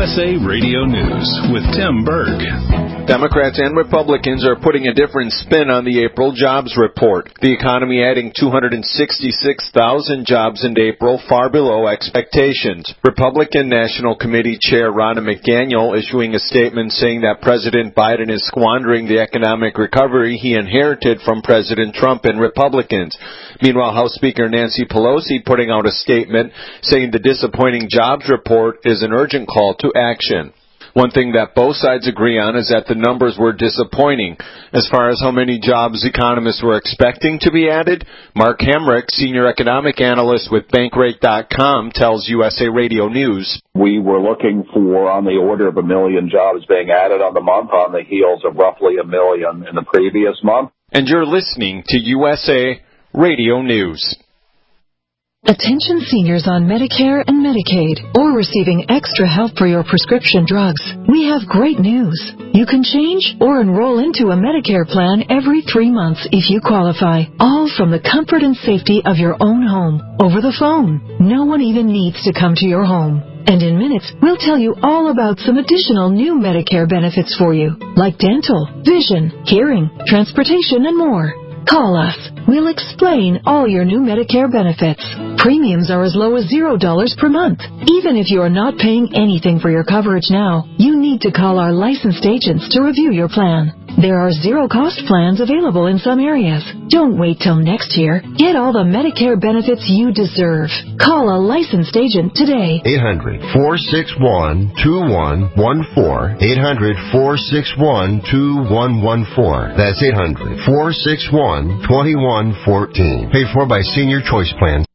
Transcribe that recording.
USA Radio News with Tim Berg. Democrats and Republicans are putting a different spin on the April jobs report. The economy adding 266,000 jobs in April, far below expectations. Republican National Committee Chair Ronna McDaniel issuing a statement saying that President Biden is squandering the economic recovery he inherited from President Trump and Republicans. Meanwhile, House Speaker Nancy Pelosi putting out a statement saying the disappointing jobs report is an urgent call to action. One thing that both sides agree on is that the numbers were disappointing. As far as how many jobs economists were expecting to be added, Mark Hamrick, senior economic analyst with Bankrate.com, tells USA Radio News. We were looking for on the order of 1 million jobs being added on the month on the heels of roughly 1 million in the previous month. And you're listening to USA Radio News. Attention seniors on Medicare and Medicaid or receiving extra help for your prescription drugs. We have great news. You can change or enroll into a Medicare plan every 3 months if you qualify, all from the comfort and safety of your own home, over the phone. No one even needs to come to your home. And in minutes, we'll tell you all about some additional new Medicare benefits for you, like dental, vision, hearing, transportation, and more. Call us. We'll explain all your new Medicare benefits. Premiums are as low as $0 per month. Even if you are not paying anything for your coverage now, you need to call our licensed agents to review your plan. There are zero-cost plans available in some areas. Don't wait till next year. Get all the Medicare benefits you deserve. Call a licensed agent today. 800-461-2114. 800-461-2114. That's 800-461-2114. Paid for by Senior Choice Plan